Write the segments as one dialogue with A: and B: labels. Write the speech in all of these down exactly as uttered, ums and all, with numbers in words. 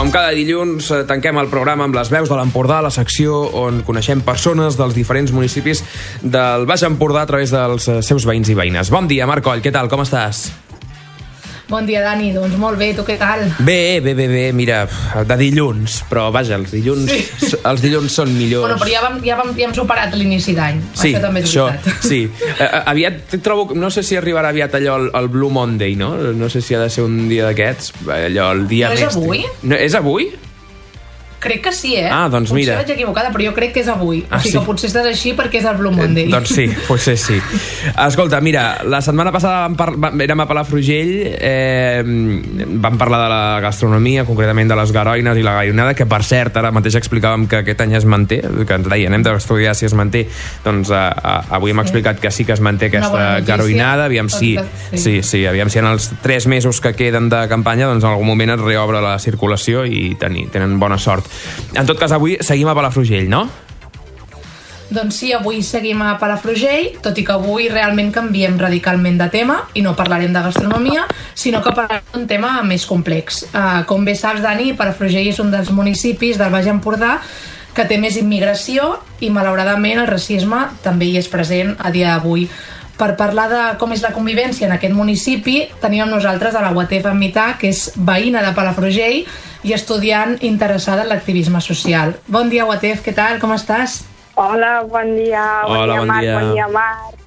A: Com cada dilluns, tanquem el programa amb les veus de l'Empordà, la secció on coneixem persones dels diferents municipis del Baix Empordà a través dels seus veïns i veïnes. Bon dia, Marc Coll, què tal, com estàs?
B: Bon dia, Dani. Doncs molt bé, tu què tal?
A: Bé, bé, bé, bé, mira, de dilluns, però vaja, els dilluns, sí. els dilluns són millors.
B: Bueno, però ja, vam, ja, vam, ja hem superat l'inici d'any,
A: sí,
B: això també és
A: això,
B: veritat.
A: Sí, uh, aviat trobo, no sé si arribarà aviat allò, el, el Blue Monday, no? No sé si ha de ser un dia d'aquests, allò, el dia
B: no
A: més...
B: és avui?
A: No, és avui?
B: Crec que sí, eh?
A: Ah, doncs
B: potser
A: mira.
B: Potser vaig equivocada, però jo crec que és avui.
A: Ah,
B: o sigui
A: sí?
B: que potser estàs així perquè és el Blue Monday.
A: Eh, doncs sí, potser sí. Escolta, mira, la setmana passada vam par... érem a Palafrugell, eh, vam parlar de la gastronomia, concretament de les garoines i la garonada, que per cert, ara mateix explicàvem que aquest any es manté, que ens deien, hem d'estudiar si es manté, doncs a, a, avui hem sí. explicat que sí que es manté aquesta garoinada, aviam si, sí. sí, sí, aviam si en els tres mesos que queden de campanya, doncs en algun moment es reobre la circulació i teni, tenen bona sort. En tot cas, avui seguim a Palafrugell, no?
B: Doncs sí, avui seguim a Palafrugell, tot i que avui realment canviem radicalment de tema i no parlarem de gastronomia, sinó que parlarem d'un tema més complex. Uh, com bé saps, Dani, Palafrugell és un dels municipis del Baix Empordà que té més immigració i, malauradament, el racisme també hi és present a dia d'avui. Per parlar de com és la convivència en aquest municipi, tenim amb nosaltres a la Watef Amità, que és veïna de Palafrugell i estudiant interessada en l'activisme social. Bon dia, Watef, què tal? Com estàs?
C: Hola, bon dia. Bon
A: Hola,
C: dia,
A: bon
C: Marc.
A: dia.
C: Bon dia, Marc.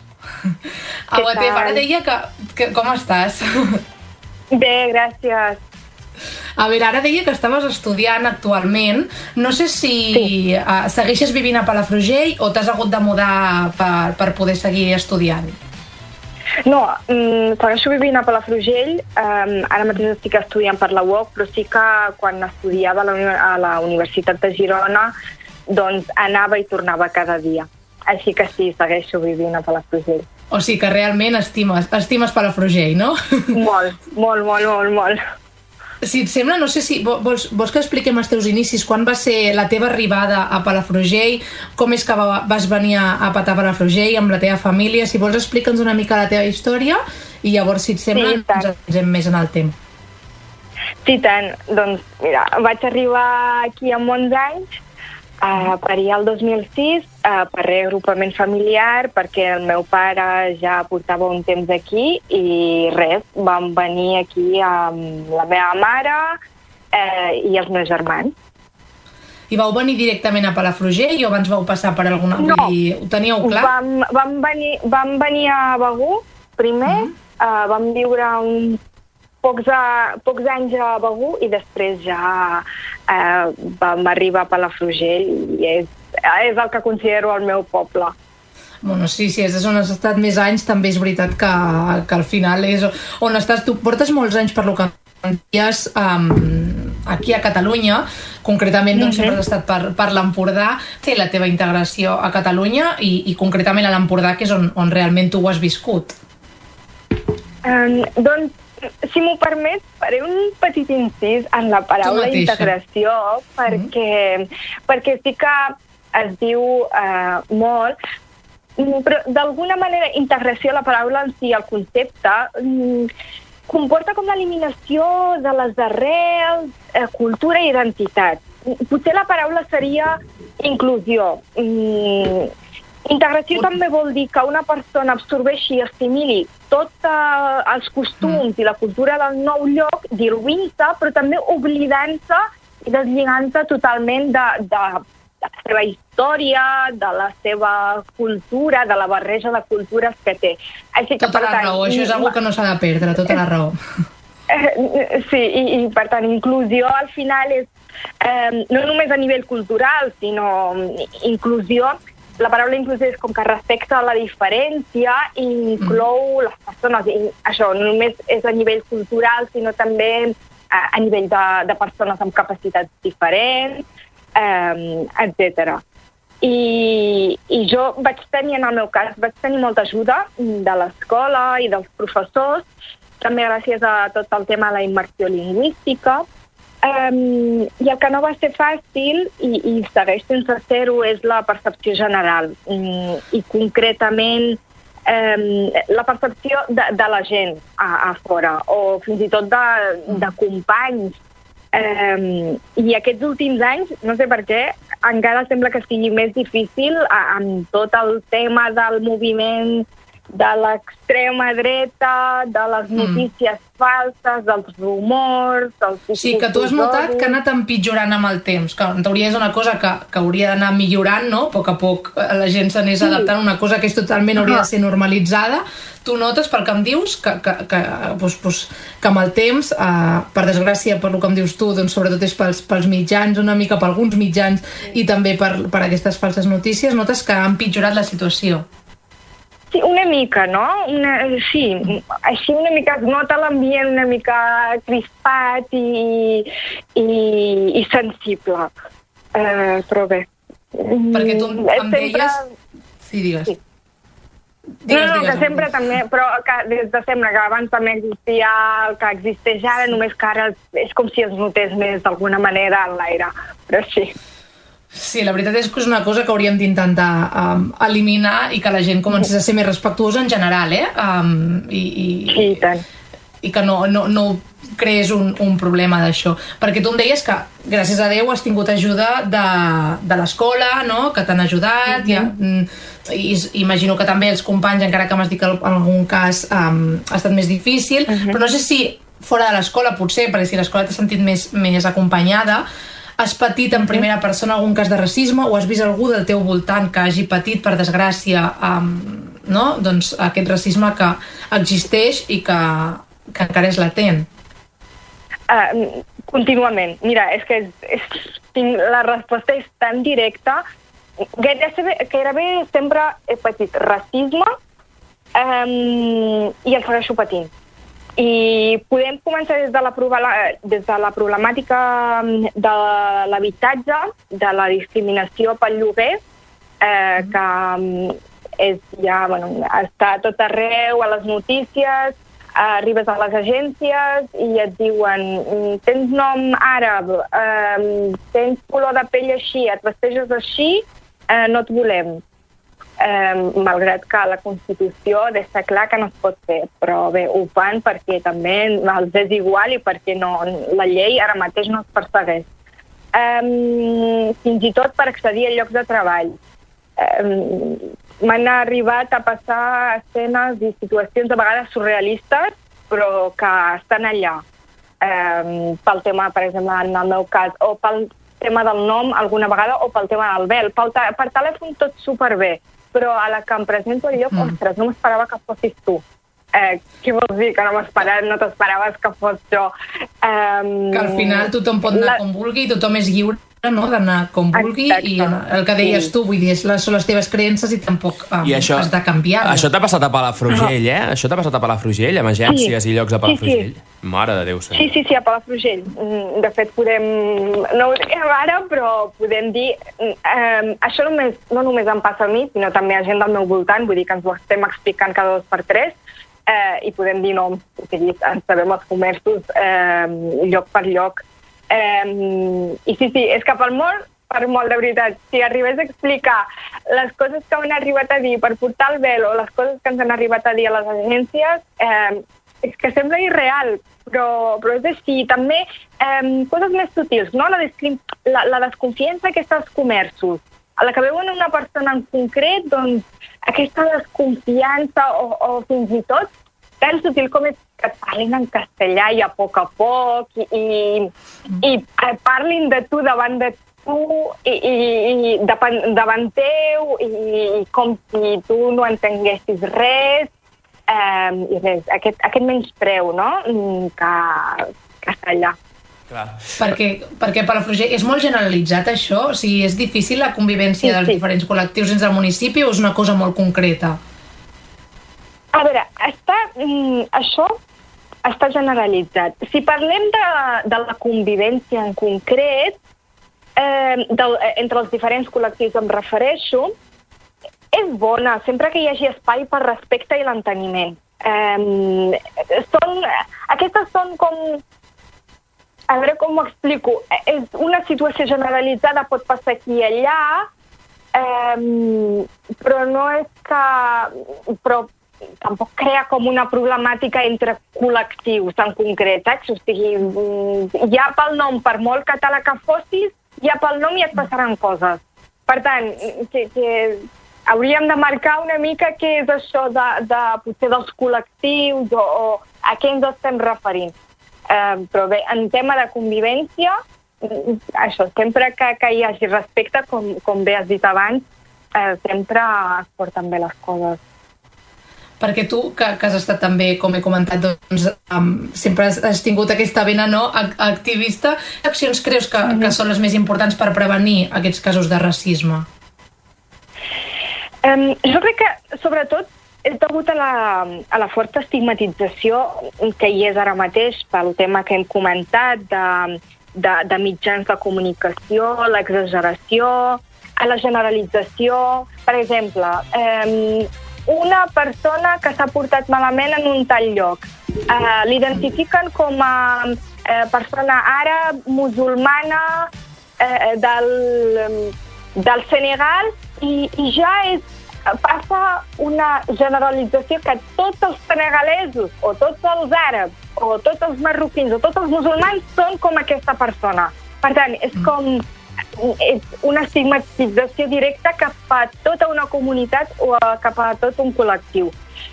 B: A Watef, ara deia que, que... Com estàs?
C: Bé, gràcies.
B: A veure, ara deia que estaves estudiant actualment. No sé si sí. uh, segueixes vivint a Palafrugell o t'has hagut de mudar per, per poder seguir estudiant?
C: No, um, segueixo vivint a Palafrugell. Um, ara mateix estic estudiant per la U O C, però sí que quan estudiava a la, a la Universitat de Girona doncs anava i tornava cada dia. Així que sí, segueixo vivint a Palafrugell.
B: O sigui que realment estimes, estimes Palafrugell, no?
C: Molt, molt, molt, molt, molt.
B: Si et sembla, no sé si vols, vols que expliquem els teus inicis, quan va ser la teva arribada a Palafrugell, com és que va, vas venir a petar a Palafrugell amb la teva família, si vols explica'ns una mica la teva història i llavors, si et sembla, sí, ens posem més en el tema.
C: Sí, tant. Doncs, mira, vaig arribar aquí amb onze anys, Uh, per allà el dos mil sis, uh, per reagrupament familiar, perquè el meu pare ja portava un temps aquí i res, vam venir aquí amb la meva mare uh, i els meus germans.
B: I vau venir directament a Palafrugell o abans vau passar per alguna...
C: No,
B: ho teníeu clar?
C: Vam, vam, venir, vam venir a Begur primer, uh -huh. uh, vam viure un Pocs, a, pocs anys a Begur i després ja eh, vam arribar a Palafrugell i és, és el que considero el meu poble.
B: Bueno, sí, sí, és on has estat més anys, també és veritat que, que al final és on estàs. Tu portes molts anys per lo que dies um, aquí a Catalunya, concretament doncs, mm-hmm. sempre has estat per, per l'Empordà, té la teva integració a Catalunya i, i concretament a l'Empordà, que és on, on realment tu ho has viscut.
C: Um, doncs si m'ho permet, faré un petit incís en la paraula integració, perquè, mm. perquè sí que es diu uh, molt, però d'alguna manera integració, la paraula en si, el concepte, um, comporta com l'eliminació de les arrels, uh, cultura i identitat. Potser la paraula seria inclusió. Um, Integració també vol dir que una persona absorbeixi i assimili tots uh, els costums mm. i la cultura del nou lloc, diluint-se, però també oblidant-se i deslligant-se totalment de, de, de la seva història, de la seva cultura, de la barreja de cultures que té. Així que,
B: tota
C: per
B: la
C: tant,
B: raó, això és una cosa que no s'ha de perdre, tota la raó.
C: Sí, i, i per tant, inclusió al final és eh, no només a nivell cultural, sinó inclusió. La paraula inclusió és com que respecta la diferència i inclou mm. les persones. I això no només és a nivell cultural, sinó també a, a nivell de, de persones amb capacitats diferents, eh, etcètera. I, I jo vaig tenir, en el meu cas, vaig tenir molta ajuda de l'escola i dels professors, també gràcies a tot el tema de la immersió lingüística. Um, I el que no va ser fàcil, i, i segueix sense ser-ho, és la percepció general. Um, I concretament um, la percepció de, de la gent a, a fora, o fins i tot de, de companys Um, I aquests últims anys, no sé per què, encara sembla que sigui més difícil amb tot el tema del moviment de l'extrema dreta, de les notícies mm. falses, dels rumors, dels discursos...
B: Sí, que tu has notat que ha anat empitjorant amb el temps, que en teoria és una cosa que, que hauria d'anar millorant, no? A poc a poc la gent s'anés sí. adaptant a una cosa que és totalment hauria de ser normalitzada. Tu notes, pel que em dius, que, que, que, pues, pues, que amb el temps, eh, per desgràcia, per el que em dius tu, doncs sobretot és pels, pels mitjans, una mica per alguns mitjans, i també per, per aquestes falses notícies, notes que ha empitjorat la situació.
C: Sí, una mica, no? Una, sí, així una mica es nota l'ambient una mica crispat i, i, i sensible. Uh, però bé.
B: Perquè tu em sempre... deies... Sí, digues. Sí.
C: Digues, no, no, digues, que sempre també, però que des de sempre, que abans també existia el que existeix ara, només que ara és com si es notés més d'alguna manera en l'aire, però sí.
B: Sí, la veritat és que és una cosa que hauríem d'intentar um, eliminar i que la gent comencés a ser més respectuosa en general, eh? Um, i, i,
C: sí, i tant.
B: I que no, no, no creés un, un problema d'això. Perquè tu em deies que, gràcies a Déu, has tingut ajuda de, de l'escola, no?, que t'han ajudat, mm-hmm. i, i imagino que també els companys, encara que m'has dit que en algun cas um, ha estat més difícil, mm-hmm. però no sé si fora de l'escola, potser, perquè si l'escola t'ha sentit més, més acompanyada, has patit en primera persona algun cas de racisme o has vist algú del teu voltant que hagi patit, per desgràcia, um, no? doncs aquest racisme que existeix i que, que encara és latent?
C: Uh, contínuament. Mira, és que és, és, tinc, la resposta és tan directa. Gairebé, gairebé sempre he patit racisme um, i el segueixo patint. I podem començar des de la, des de la problemàtica de l'habitatge, de la discriminació pel lloguer, eh, que és ja, bueno, està a tot arreu, a les notícies, arribes a les agències i et diuen tens nom àrab, eh, tens color de pell així, et vesteixes així, eh, no et volem. Eh, malgrat que la Constitució deixa clar que no es pot fer, però bé, ho fan perquè també els és igual i perquè no, la llei ara mateix no es persegueix. Eh, fins i tot per accedir a llocs de treball. Eh, m'han arribat a passar escenes i situacions a vegades surrealistes, però que estan allà. Eh, pel tema, per exemple, en el meu cas, o pel tema del nom alguna vegada, o pel tema del vel. Pel per telèfon tot superbé, però a la que em presento al lloc, mm. ostres, no m'esperava que fossis tu. Eh, què vols dir? Que no m'esperaves, no t'esperaves que fos jo. Um,
B: que al final tothom pot anar la... com vulgui, tothom és lliure, no?, d'anar com vulgui. Exacte. I el que deies sí. tu, vull dir, són les teves creences i tampoc um, I això, has de canviar.
A: Això t'ha passat a Palafrugell, eh? Això t'ha passat a Palafrugell, amb agències sí. i llocs a Palafrugell? Sí, sí. Mare de Déu, senyor.
C: Sí, sí, sí, a Palafrugell. De fet, podem... No ho diem ara, però podem dir... Um, això només, no només em passa a mi, sinó també a gent del meu voltant, vull dir que ens ho estem explicant cada dos per tres, eh, i podem dir noms, o sigui, en sabem els comerços eh, lloc per lloc. Um, I sí, sí, és que pel món, per molt de veritat, si arribés a explicar les coses que m'han arribat a dir per portar el vel o les coses que ens han arribat a dir a les agències, eh, és que sembla irreal, però, però és així. També eh, coses més sutils, no? La, la, la desconfiança d'aquests comerços. A la que veuen una persona en concret, doncs aquesta desconfiança o, o fins i tot tan sutil com és que parlin en castellà i a poc a poc i, i, i parlin de tu davant de tu i, i, i davant teu i, i com si tu no entenguessis res, eh, i res, aquest, aquest menyspreu, no?, que, que està allà.
B: Clar. Perquè, perquè Palafrugell és molt generalitzat això? O sigui, és difícil la convivència sí, dels sí. diferents col·lectius dins del municipi o és una cosa molt concreta?
C: A veure, està, mm, això està generalitzat. Si parlem de, de la convivència en concret, eh, del, entre els diferents col·lectius em refereixo, és bona, sempre que hi hagi espai per respecte i l'enteniment. Eh, són, aquestes són com... A veure com ho explico. És una situació generalitzada, pot passar aquí i allà, eh, però no és que... Però tampoc crea com una problemàtica entre col·lectius en concret, saps? O sigui, ja pel nom, per molt català que fossis, ja pel nom ja et passaran coses. Per tant, que, que hauríem de marcar una mica què és això de, de potser dels col·lectius o, o a què ens estem referint. Eh, però bé, en tema de convivència, això, sempre que, que hi hagi respecte, com, com bé has dit abans, eh, sempre es porten bé les coses.
B: Perquè tu, que, que has estat també, com he comentat, doncs, um, sempre has, has tingut aquesta vena no activista, quines accions creus que, mm-hmm. que són les més importants per prevenir aquests casos de racisme?
C: Um, jo crec que, sobretot, és degut a la, a la forta estigmatització que hi és ara mateix pel tema que hem comentat de, de, de mitjans de comunicació, l'exageració, a la generalització. Per exemple, eh, una persona que s'ha portat malament en un tal lloc, eh, l'identifiquen com a eh, persona àrab, musulmana, eh, del, del Senegal, i, i ja és passa una generalització que tots els senegalesos o tots els àrabs o tots els marroquins o tots els musulmans són com aquesta persona. Per tant, és com és una estigmatització directa cap a tota una comunitat o cap a tot un col·lectiu.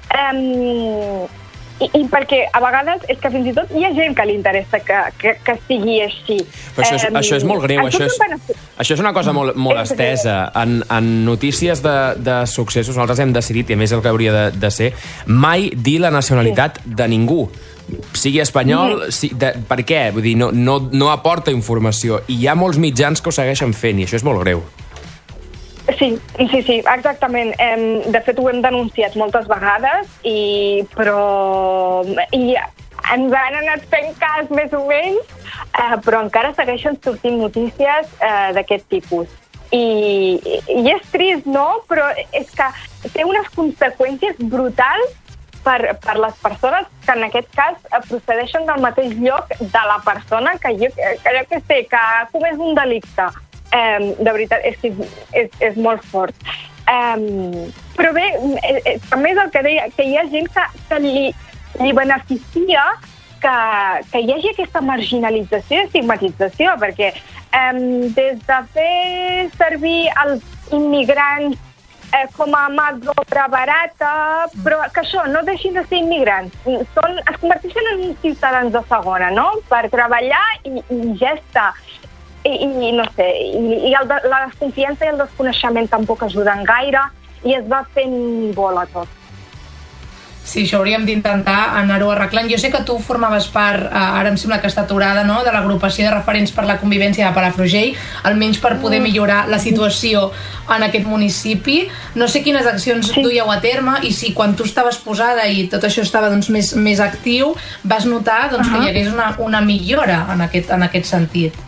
C: Um, I, I perquè a vegades és que fins i tot hi ha gent que li interessa que, que, que sigui així.
A: Però això és, um, això és molt greu, això és, això és una cosa molt, molt estesa. En, en notícies de, de successos nosaltres hem decidit, i a més el que hauria de, de ser, mai dir la nacionalitat sí. de ningú. Sigui espanyol, mm. si, de, per què? Vull dir, no, no, no aporta informació. I hi ha molts mitjans que ho segueixen fent, i això és molt greu.
C: Sí, sí, sí, exactament. De fet, ho hem denunciat moltes vegades, i, però i ens han anat fent cas més o menys, eh, però encara segueixen sortint notícies eh, d'aquest tipus. I, I és trist, no? Però és que té unes conseqüències brutals per, per les persones que en aquest cas procedeixen del mateix lloc de la persona que jo que, jo que sé, que ha comès un delicte. Um, de veritat, és, és, és molt fort. Um, però bé, eh, també és el que deia, que hi ha gent que, que li, li beneficia que, que hi hagi aquesta marginalització i estigmatització, perquè um, des de fer servir els immigrants eh, com a mà d'obra barata, però que això, no deixin de ser immigrants, són, es converteixen en ciutadans de segona, no?, per treballar i, i ja està. I, i no sé, i, i el de, la desconfiança i el desconeixement tampoc ajuden gaire i es va fent bola tot.
B: Sí, això hauríem d'intentar anar-ho arreglant. Jo sé que tu formaves part, ara em sembla que està aturada, no?, de l'agrupació de referents per la convivència de Palafrugell, almenys per poder millorar la situació en aquest municipi. No sé quines accions sí. duieu a terme i si quan tu estaves posada i tot això estava doncs, més, més actiu, vas notar doncs, uh-huh. que hi hagués una, una millora en aquest, en aquest sentit.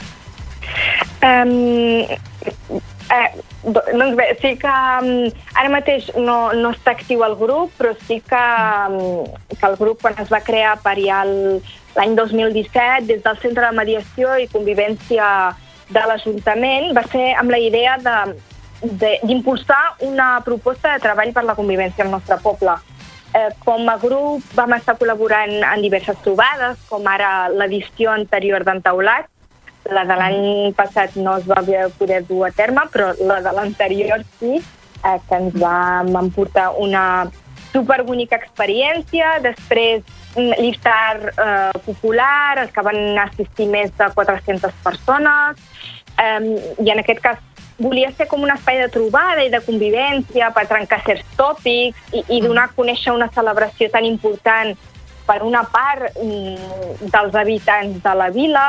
C: Um, eh, doncs bé, sí que um, ara mateix no, no està actiu el grup, però sí que, um, que el grup, quan es va crear per ja l'any dos mil disset, des del Centre de Mediació i Convivència de l'Ajuntament, va ser amb la idea d'impulsar una proposta de treball per la convivència al nostre poble. Eh, com a grup vam estar col·laborant en diverses trobades, com ara l'edició anterior d'Entaulat. La de l'any passat no es va poder dur a terme, però la de l'anterior sí, eh, que ens vam emportar una superbonica experiència. Després, l'iftar eh, popular, els que van assistir més de quatre-centes persones. Eh, I en aquest cas volia ser com un espai de trobada i de convivència per trencar certs tòpics i, i donar a conèixer una celebració tan important per una part mm, dels habitants de la vila.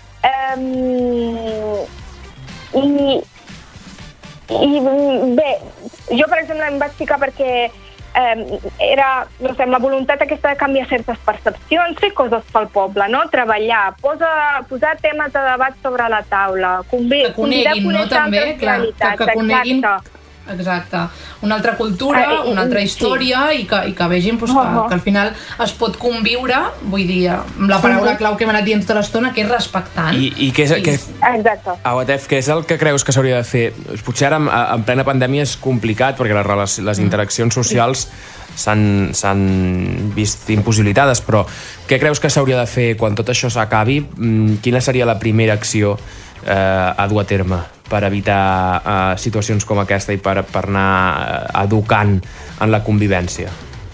C: Um, i, i bé, jo per exemple em vaig ficar perquè um, era, no sé, amb la voluntat aquesta de canviar certes percepcions, fer coses pel poble, no? Treballar, posa, posar temes de debat sobre la taula, convé,
B: que coneguin, no? També, clar, que, que coneguin. Exacte. Exacte. Una altra cultura, ah, i, una altra història sí. i, que, i que vegin doncs, que, uh-huh. que al final es pot conviure, vull dir, amb la paraula uh-huh. clau que hem anat dient tota l'estona, que és respectant.
A: I, i què és, I... Que,
C: Exacte.
A: Aguatef, què és el que creus que s'hauria de fer? Potser ara en, en plena pandèmia és complicat perquè les, les interaccions socials s'han vist impossibilitades, però què creus que s'hauria de fer quan tot això s'acabi? Quina seria la primera acció eh, a dur a terme per evitar eh, situacions com aquesta i per, per anar educant en la convivència?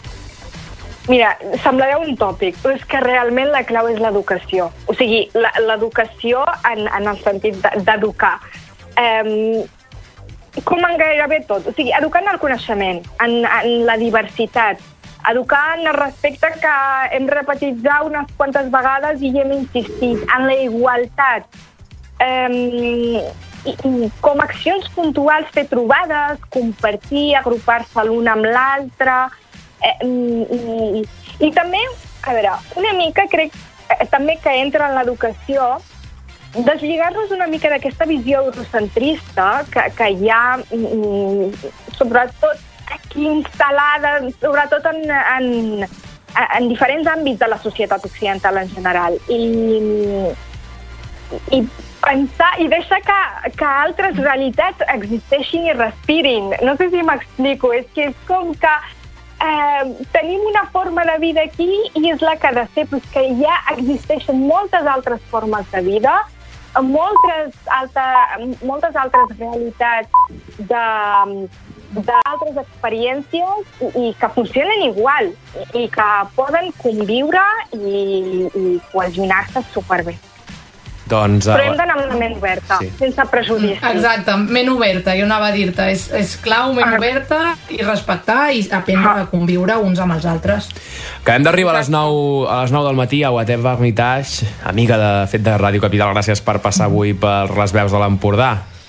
C: Mira, semblarà un tòpic, però és que realment la clau és l'educació. O sigui, l'educació en, en el sentit d'educar. Eh, com en gairebé tot. O sigui, educar en el coneixement, en, en la diversitat, educar en el respecte que hem repetit ja unes quantes vegades i hi hem insistit, en la igualtat. Eh, i, i com accions puntuals, fer trobades, compartir, agrupar-se l'un amb l'altre. Eh, i, i també, a veure, una mica crec eh, també que entra en l'educació deslligar-nos una mica d'aquesta visió eurocentrista que, que hi ha mm, sobretot aquí instal·lada, sobretot en, en, en diferents àmbits de la societat occidental en general. I, i pensar i deixar que, que altres realitats existeixin i respirin. No sé si m'explico, és que és com que Eh, tenim una forma de vida aquí i és la que ha de ser, però que ja existeixen moltes altres formes de vida, moltes, alta, moltes altres realitats d'altres experiències i, i que funcionen igual i que poden conviure i, i cohesionar-se superbé.
A: Doncs,
C: però hem d'anar amb la ment oberta, sí. Sense prejudicis.
B: Exacte, ment oberta, jo anava a dir-te, és, és clau ment oberta i respectar i aprendre a conviure uns amb els altres.
A: Acabem d'arribar a les nou a les nou del matí a Guatep Armitage, amiga de fet de Ràdio Capital, gràcies per passar avui per les veus de l'Empordà.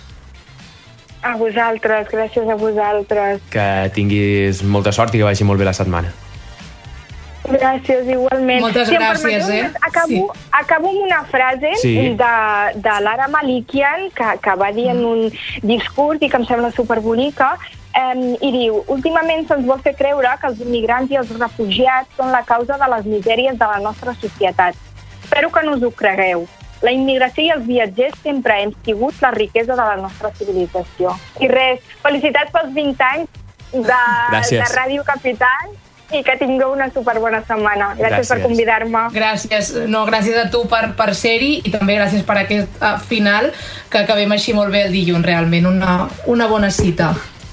C: A vosaltres, gràcies a vosaltres.
A: Que tinguis molta sort i que vagi molt bé la setmana.
C: Gràcies, igualment.
B: Moltes
C: si
B: gràcies, eh?
C: Acabo, sí. acabo amb una frase
A: sí.
C: de, de Lara Malikian, que, que va dir en un discurs i que em sembla superbonica, eh, i diu: últimament se'ns vol fer creure que els immigrants i els refugiats són la causa de les misèries de la nostra societat. Espero que no us ho cregueu. La immigració i els viatgers sempre hem sigut la riquesa de la nostra civilització. I res, felicitats pels vint anys de, de Ràdio Capital i que tingueu una superbona setmana. Gràcies, gràcies. per convidar-me.
B: Gràcies. No, gràcies a tu per, per ser-hi i també gràcies per aquest uh, final que acabem així molt bé el dilluns, realment. Una, una bona cita.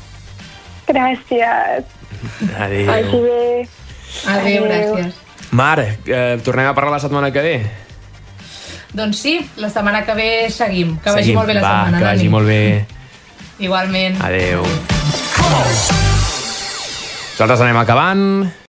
C: Gràcies.
A: Adéu.
C: Vagi bé.
B: Adéu, Adéu. Gràcies.
A: Mar, eh, tornem a parlar la setmana que ve?
B: Doncs sí, la setmana que ve seguim. Que
A: seguim.
B: vagi molt bé la
A: Va,
B: setmana.
A: Que vagi
B: Nani.
A: molt bé.
B: Igualment.
A: Adéu. Nosaltres anem acabant.